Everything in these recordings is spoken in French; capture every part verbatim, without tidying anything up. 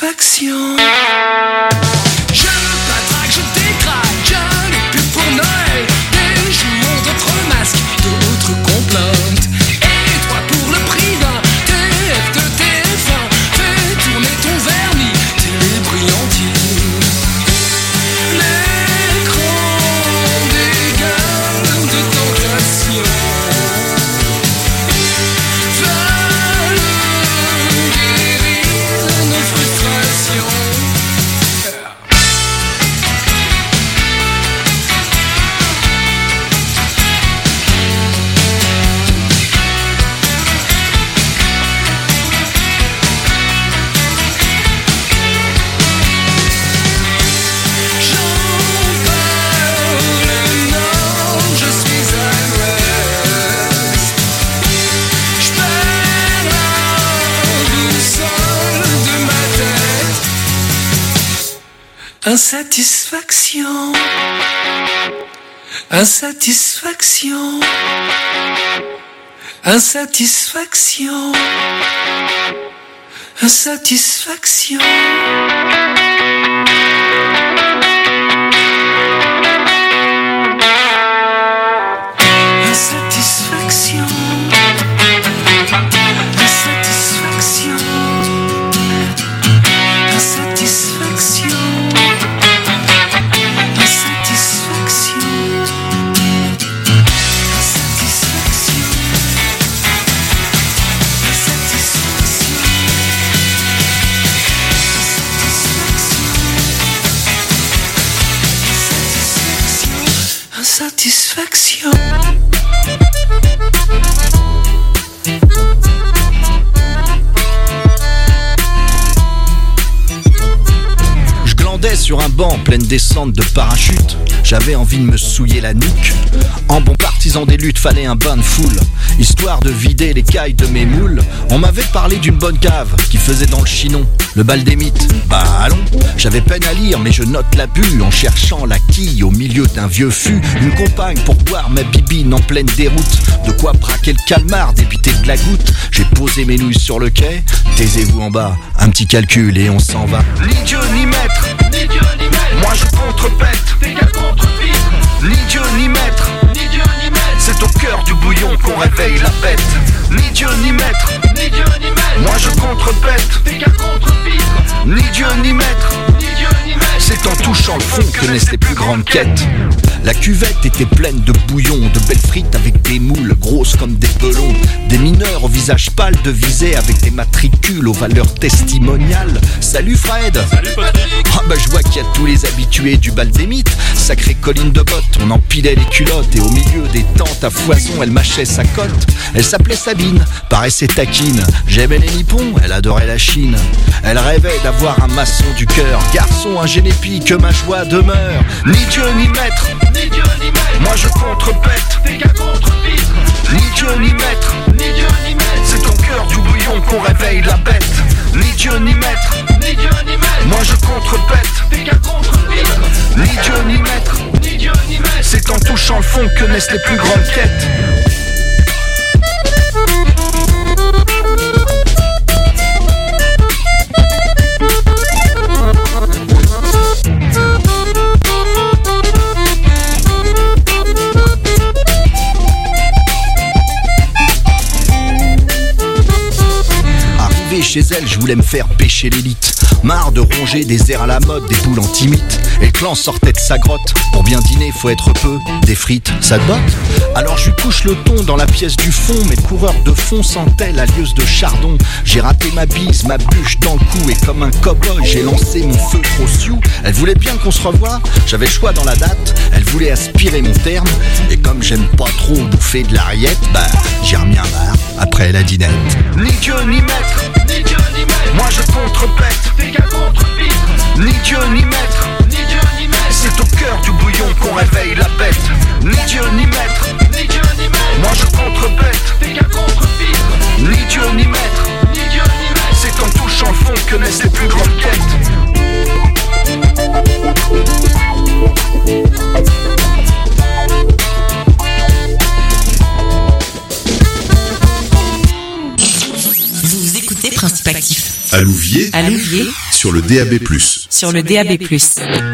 Insatisfaction. Je patraque, je décraque, je n'ai plus pour Noël. Des jouons d'autres masques, d'autres complotent. Et toi pour le prix d'un T F de T F un, fais tourner ton vernis, télé brillantine. L'écran des gueules de tentation veulent guérir nos frustrations. J'en parle, non, je suis à l'ouest. Je perds la boussole de ma tête. Insatisfaction. Insatisfaction. Insatisfaction. Insatisfaction. Insatisfaction. Insatisfaction. Insatisfaction. Insatisfaction. Insatisfaction. Je glandais sur un banc en pleine descente de parachute. J'avais envie de me souiller la nuque. En bon partisan des luttes, fallait un bain de foule, histoire de vider les cailles de mes moules. On m'avait parlé d'une bonne cave qui faisait dans le Chinon le bal des mythes. Bah allons, j'avais peine à lire mais je note l'abus en cherchant la quille au milieu d'un vieux fût. Une compagne pour boire ma bibine en pleine déroute. De quoi braquer le calmar, débiter de la goutte. J'ai posé mes nouilles sur le quai. Taisez-vous en bas, un petit calcul et on s'en va. Ni Dieu ni maître, Ni Dieu ni maître, moi je contrepète. t'es qu'un contre-pitre. Ni Dieu ni maître, Ni Dieu ni maître, c'est au cœur du bouillon qu'on réveille la bête. Ni Dieu ni maître, Ni Dieu ni maître, moi je contrepète. t'es qu'un contre-pitre. Ni Dieu ni maître, Ni Dieu ni maître, c'est en touchant le fond que naissent les plus grandes quêtes. La cuvette était pleine de bouillon, de belles frites avec des moules grosses comme des pelons. Des mineurs au visage pâle devisaient avec des matricules aux valeurs testimoniales. Salut Fred. Salut Patrick. Ah bah je vois qu'il y a tous les habitués du bal des mythes. Sacrée colline de bottes, on empilait les culottes. Et au milieu des tentes à foison, elle mâchait sa cote. Elle s'appelait Sabine, paraissait taquine. J'aimais les nippons, elle adorait la Chine. Elle rêvait d'avoir un maçon du cœur. Garçon, un génépi, que ma joie demeure. Ni Dieu ni maître, Ni Dieu ni maître, moi je contrepète. t'es qu'un contre-pitre. Ni Dieu ni maître, Ni Dieu ni maître, c'est au cœur du bouillon qu'on réveille la bête. Ni Dieu ni maître, Ni Dieu ni maître, moi je contrepète. t'es qu'un contre-pitre. Ni Dieu ni maître, Ni Dieu ni maître, c'est en touchant le fond que naissent les plus grandes quêtes. Arrivé chez elle, je voulais me faire pêcher l'élite. Marre de ronger des airs à la mode, des boules anti-mythes. Et le clan sortait de sa grotte. Pour bien dîner, faut être peu. Des frites, ça te botte? Alors je lui couche le ton dans la pièce du fond. Mes coureurs de fond sentaient la lieuse de chardon. J'ai raté ma bise, ma bûche dans le cou. Et comme un cow-boy, j'ai lancé mon feu trop sioux. Elle voulait bien qu'on se revoie, j'avais le choix dans la date. Elle voulait aspirer mon terme. Et comme j'aime pas trop bouffer de l'arriette, bah j'ai remis un bar après la dinette. Ni Dieu ni maître, Ni Dieu ni maître, moi je contrepète. t'es qu'un contre-pitre. Ni Dieu ni maître, Ni Dieu ni maître, c'est au cœur du bouillon qu'on réveille la bête. Ni Dieu ni maître, Ni Dieu ni maître, moi je contrepète. t'es qu'un contre-pitre. Ni Dieu ni maître, Ni Dieu ni maître, c'est en touchant le fond que naissent les plus grandes quêtes. Vous écoutez Principe Actif À Louviers, à Louviers sur le D A B plus. Sur le D A B plus.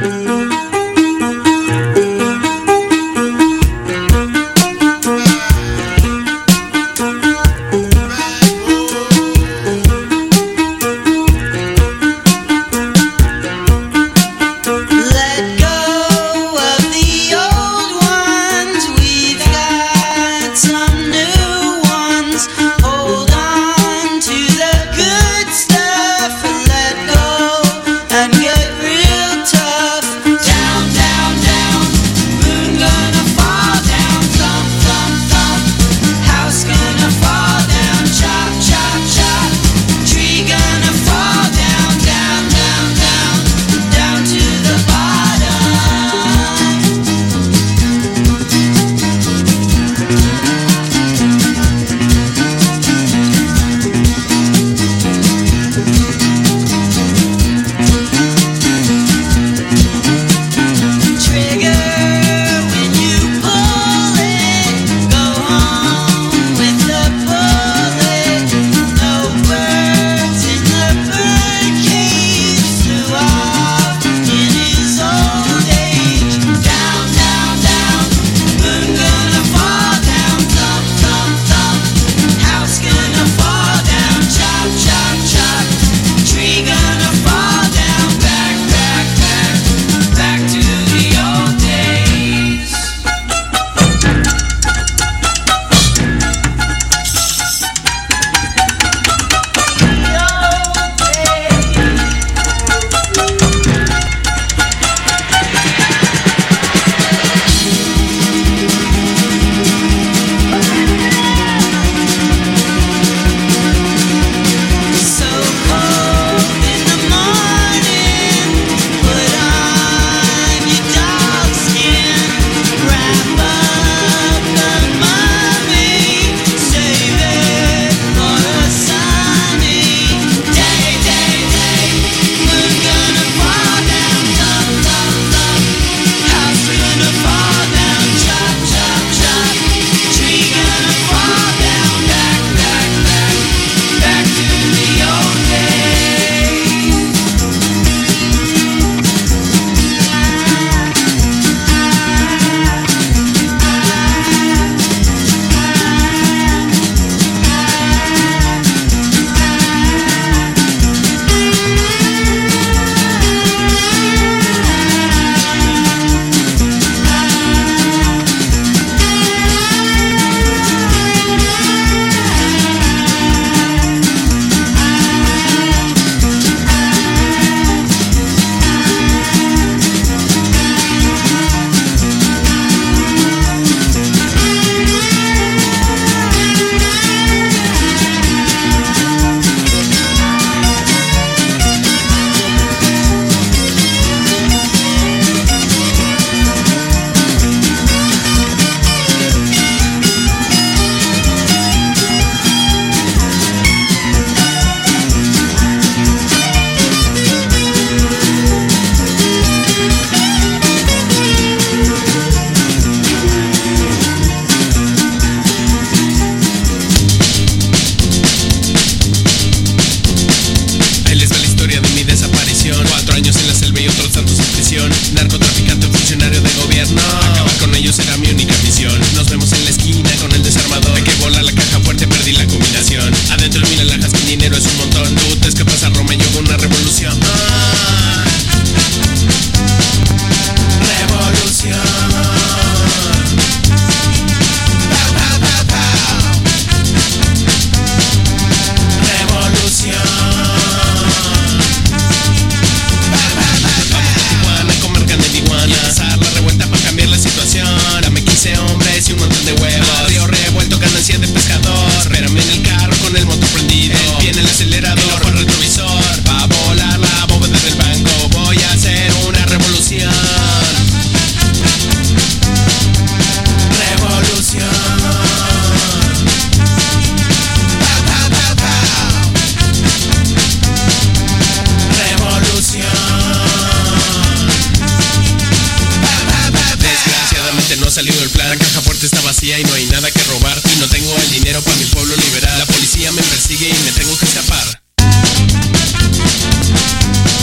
salido el plan. La caja fuerte está vacía y no hay nada que robar. Y no tengo el dinero para mi pueblo liberar. La policía me persigue y me tengo que escapar.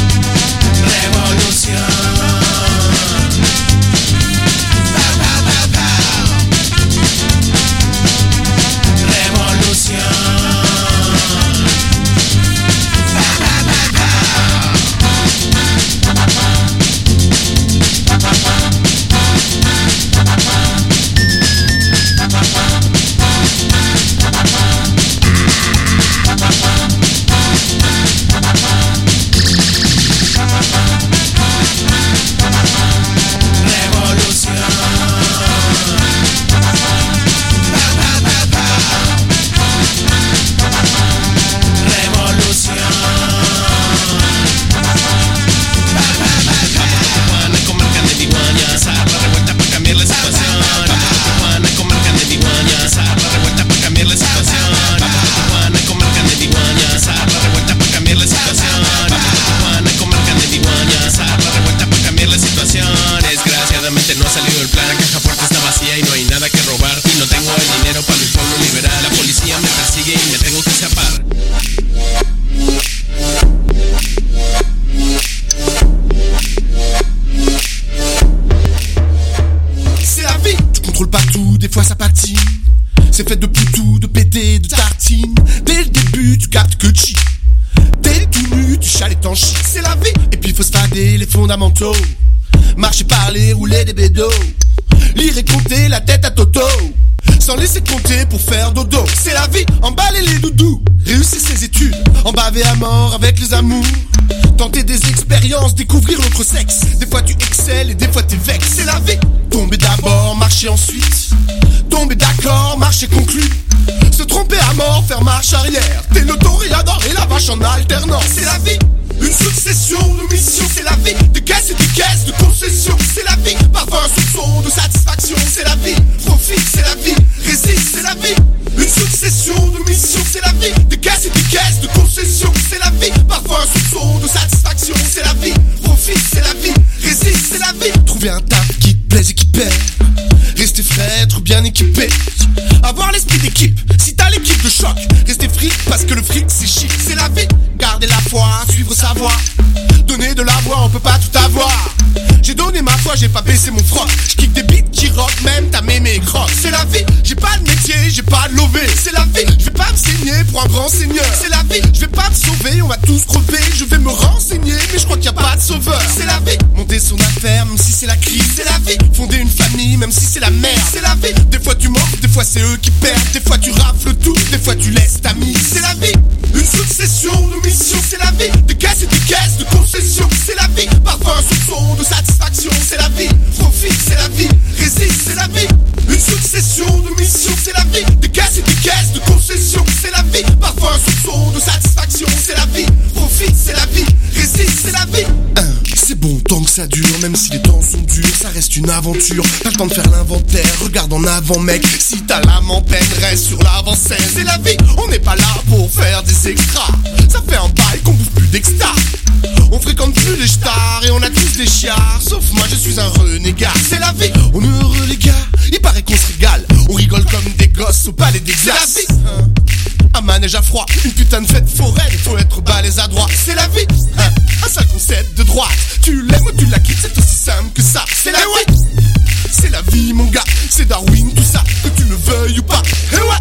contrôle pas tout, des fois ça patine. C'est fait de poutou, de pété, de tartines. Dès le début, tu captes que chi. Dès le tout nu, tu chales en chi. C'est la vie. Et puis faut se fader les fondamentaux. Marcher, parler, rouler des bédos. Lire et compter la tête à Toto. Sans laisser compter pour faire dodo. C'est la vie, emballer les doudous. Réussir ses études, en baver à mort avec les amours. Tenter des expériences, découvrir l'autre sexe. Des fois tu excelles et des fois t'es vexe. C'est la vie. Tomber d'abord, marcher ensuite. Tomber d'accord, marcher conclu. Se tromper à mort, faire marche arrière. T'es le toréador et la vache en alternance. C'est la vie. Une succession de missions, c'est la vie. Des caisses et des caisses de concessions, c'est la vie. Parfois un soupçon de satisfaction, c'est la vie. Profite, c'est la vie. Résiste, c'est la vie. Une succession de missions, c'est la vie. Des caisses et des caisses de concessions, c'est la vie. Parfois un soupçon de satisfaction, c'est la vie. Profite, c'est la vie. Résiste, c'est la vie. Trouver un taf qui te plaise et qui perd. Rester frais, être bien équipé. Avoir l'esprit d'équipe, si t'as l'équipe de choc. Rester fric parce que le fric c'est chic. C'est la vie, garder la foi, suivre sa voie. Donner de la voix, on peut pas tout avoir. J'ai donné ma foi, j'ai pas baissé mon froc. J'kick des beats qui rock, même ta mémé croque. C'est la vie, j'ai pas de métier, j'ai pas de lové. C'est la vie, je vais pas me saigner pour un grand seigneur. C'est la vie, je vais pas me sauver, on va tous crever. Je vais me renseigner, mais je crois qu'il y a pas de sauveur. C'est la vie, monter son affaire, même si c'est la crise. C'est la vie, fonder une famille, même si c'est la merde. C'est la vie, des fois tu manques, des fois c'est eux qui perdent. Des fois tu rafles tout, des fois tu laisses ta mise. C'est la vie, une succession de missions. C'est la vie, des caisses et des caisses de concessions. C'est la vie, parfois un soupçon de satisfaction. C'est la vie, profite, c'est la vie. Résiste, c'est la vie, une succession de missions. C'est la vie, des caisses et des caisses de concessions. C'est la vie, parfois un soupçon de satisfaction. C'est la vie, profite, c'est la vie. Résiste, c'est la vie. Hein, c'est bon tant que ça dure, même si les temps sont durs, ça reste une aventure. Pas le temps de faire l'inventaire, regarde en avant mec. Si ta l'âme en peine, reste sur l'avant-scène. C'est la vie, on n'est pas là pour faire des extras. Ça fait un bail qu'on bouffe plus d'extra. On fréquente plus les stars et on a tous des chiards. Sauf moi je suis un renégat. C'est la vie, on est heureux les gars. Il paraît qu'on se régale. On rigole comme des gosses au palais des glaces. C'est la vie, hein. Un manège à froid, une putain de fête foraine. Il faut être balèze à droite. C'est la vie, hein. Un sale concept de droite. Tu l'aimes ou tu la quittes, c'est aussi simple que ça. C'est la vie, c'est la vie mon gars. C'est Darwin tout ça, que tu le veuilles ou pas. Eh ouais,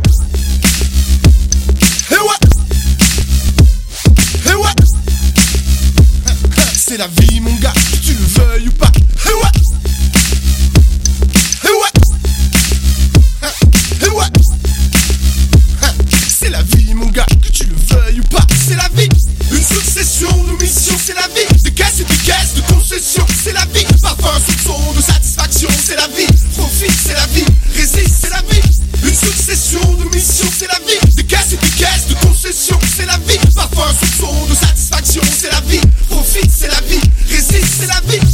eh ouais, eh ouais. C'est la vie mon gars, que tu le veuilles ou pas. Eh ouais, eh ouais, eh ouais. C'est la vie mon gars, que tu le veuilles ou pas. C'est la vie, une succession de missions. C'est la vie, des caisses et des caisses de concessions. C'est la vie, parfois un soupçon de satisfaction. C'est la vie, profite, c'est la vie. Résiste, c'est la vie, une succession de missions. C'est la vie, des caisses et des caisses de concessions. C'est la vie, parfois un soupçon de satisfaction. C'est la vie, profite, c'est la vie. Résiste, c'est la vie.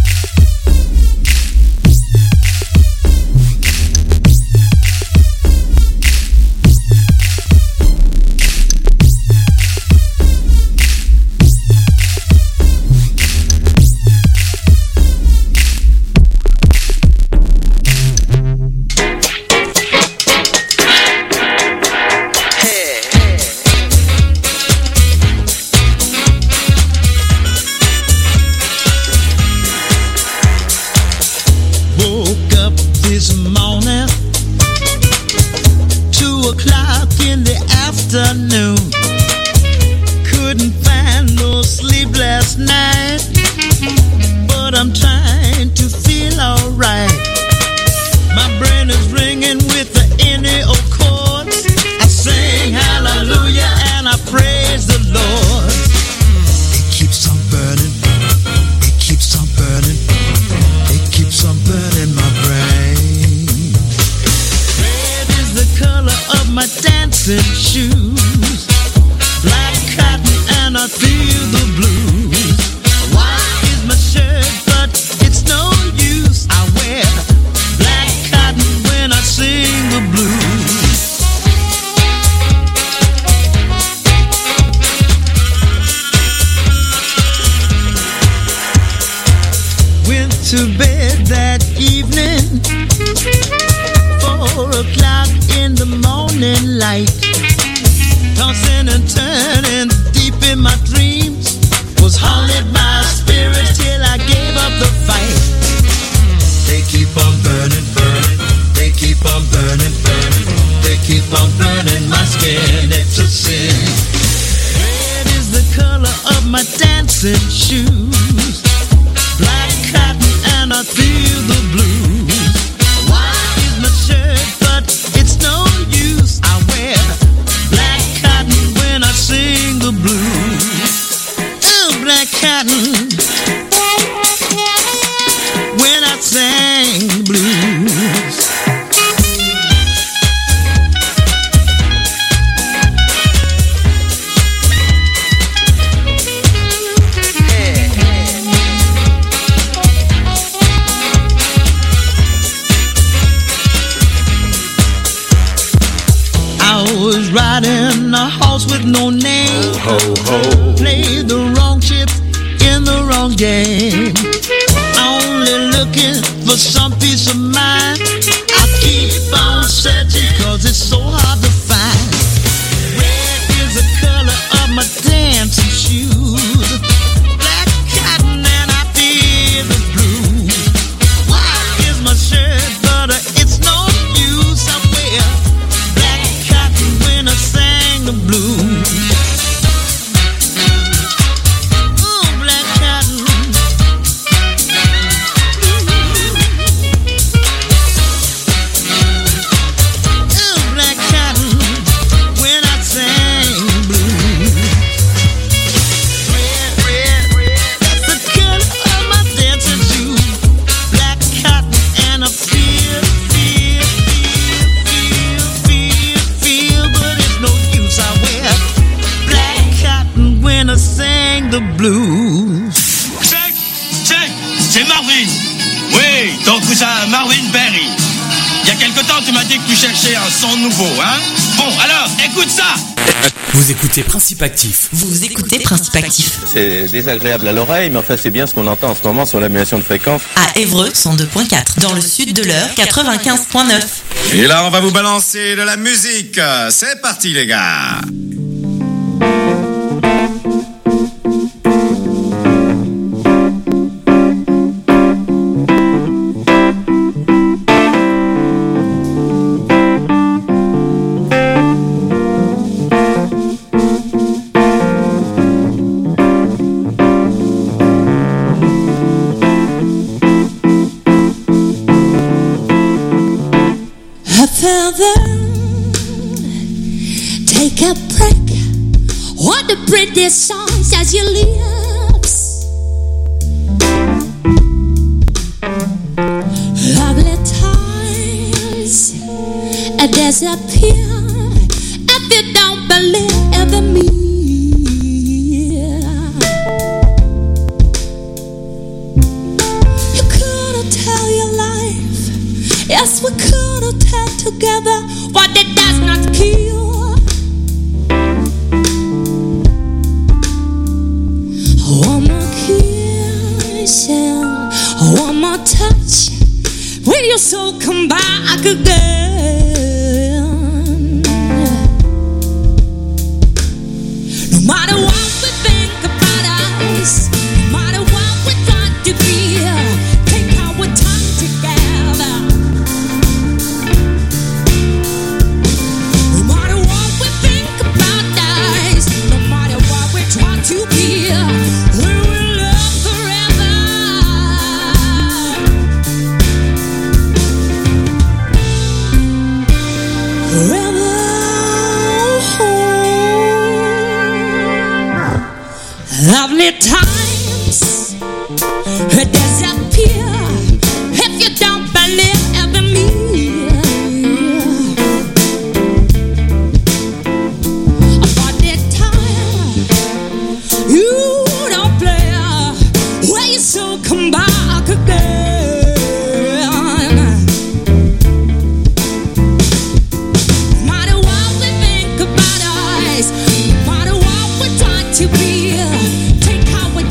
Afternoon, couldn't find no sleep last night, but I'm trying to feel alright. My brain is ringing with the any old chords. I sing hallelujah and I praise the Lord. It keeps on burning, it keeps on burning, it keeps on burning my brain. Red is the color of my dancing shoes, black cotton and I feel the blues. White is my shirt but it's no use. I wear black cotton when I sing the blues. Went to bed that evening, four o'clock in the morning light. Tossing and turning deep in my dreams, was haunted by a spirit till I gave up the fight. They keep on burning, burning, they dancing shoes. Black cotton and I feel the blues. White is my shirt, but it's no use. I wear black cotton when I sing the blues. Oh, black cotton when I sing the blues. Riding a horse with no name. Ho, ho. Played the wrong chip in the wrong game. Only looking for some peace of mind. I keep on searching cause it's so hard to find. Red is the color of my dancing shoes. Black cotton and I feel the blues. White is my shirt but uh, it's no use. I wear black cotton when I sang the blues. Oh, black cotton. Oh, black cotton when I sang the blues. Red, red, red, that's the color of my dancing shoes. Black cotton and I feel, feel, feel, feel, feel, feel, but it's no use. I wear black cotton when I sang the blues. Check, check, c'est Marvin. Oui, ton cousin Marvin Berry. Il y a quelque temps, tu m'as dit que tu cherchais un son nouveau, hein? Bon, alors, écoute ça. Vous écoutez Principe Actif. Vous écoutez Principe Actif. C'est désagréable à l'oreille, mais enfin c'est bien ce qu'on entend en ce moment sur l'annulation de fréquence. À Évreux, cent deux virgule quatre. Dans le sud de l'Eure, quatre-vingt-quinze virgule neuf. Et là, on va vous balancer de la musique. C'est parti, les gars. Take a break. What the pretty songs as your lips. Lovely times disappear if you don't believe in me. You couldn't tell your life. Yes, we couldn't tell together what it does not kill. One more kiss and one more touch. Will your soul come back again? No matter what we think about us, no matter what we try to be, take our time together. No matter what we think about us, no matter what we try to be, we will love forever. Forever. Lovely times disappear if you don't believe in me. About that time you don't play, where you so come back again. No matter what we think about us, no matter what we try to be, take our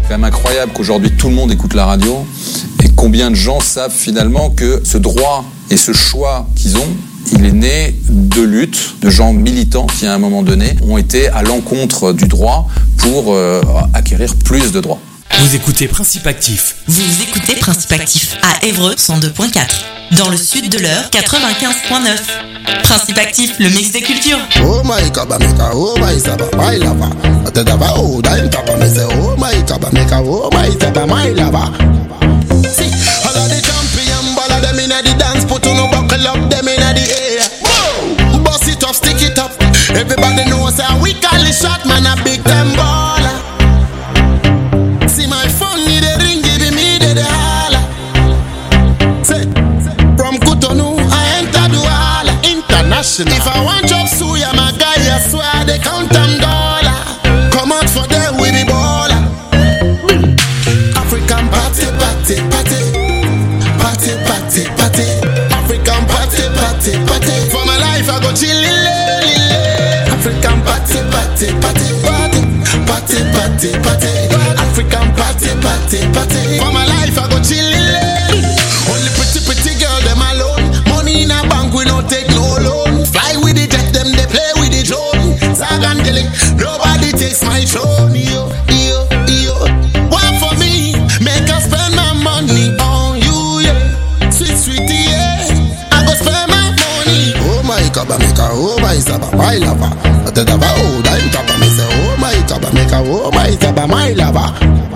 C'est quand même incroyable qu'aujourd'hui tout le monde écoute la radio et combien de gens savent finalement que ce droit et ce choix qu'ils ont, il est né de luttes, de gens militants qui à un moment donné ont été à l'encontre du droit pour euh, acquérir plus de droits. Vous écoutez Principe Actif. Vous écoutez Principe Actif à Évreux cent deux point quatre. Dans le sud de l'heure, quatre-vingt-quinze point neuf. Principe Actif, le mix des cultures. Oh my kabameka, oh my saba, my lava. Atadaba, oh, daim tapa, me say, oh my kabameka, oh my saba, my lava. See, all of the champion, ball of them inna the dance, put on a buckle up, them inna the air. Whoa, bust it up, stick it up. Everybody knows how we call it shot, man, a big time baller. See my phone, need a ring, give me the holla. Say, from Cotonou, I enter Douala International. If I want job suya, my guy, I swear they count them dollar. Come out for them with the baller. African party, party, party, party, party, party. African party, party, party. For my life, I go chillin', African party, party, party, party, party, party, party. African party, party, party. For my life, I go chillin'. Only pretty, pretty girl, them alone. Money in a bank, we don't take no loan. Fly with the jet, them they play with the drone. Sagandeli, nobody takes my throne. Yo, yo, yo. One for me, make us spend my money on you, yeah. Sweet, sweetie, yeah. I go spend my money. Oh my kabameka, oh my saba, my lava. Atadaba, oh, daim tapa, me say, oh my kabameka, oh my saba, my lava.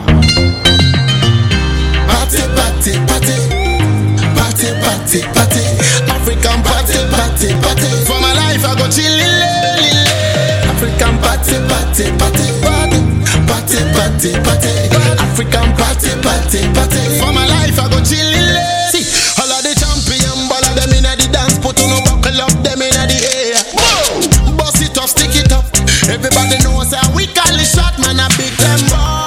Party, party, party, party, party, party. African party, party, party. For my life, I go chillin', African party, party, party, party, party, party, party. African party, party, party. For my life, I go chillin'. See, all of the champion, ball of them inna the dance, put on a buckle up, them inna the air. Whoa, bust it up, stick it up. Everybody knows how we call it shot, man, a big time ball.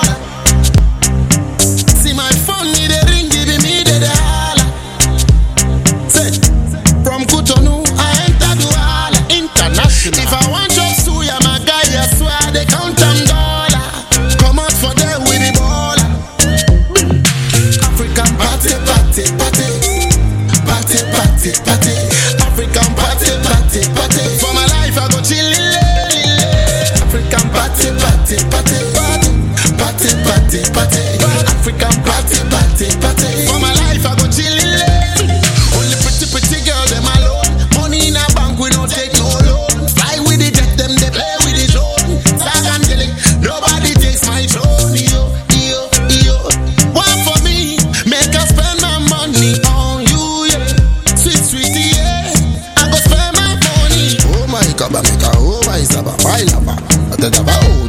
See my phone, need a ring, giving me the holla. Say, from Cotonou, I enter Douala International. If I want job suya, my guy, I swear they count them dollar. Come out for them with the baller. African party, party, party, party, party, party. African party, party, party. For my life, I go chillin'. African party, party, party, party, party, party, party. African party, party, party. For my life, I go chillin'. Only pretty, pretty girl, them alone. Money in a bank, we don't take no loan. Fly with the jet, them they play with the drone. Sagandeli, nobody takes my throne. Yo, yo, yo. One for me, make us spend my money on you, yeah. Sweet, sweetie, yeah. I go spend my money. Oh my kabameka, oh my saba, my lava. Atadaba, oh.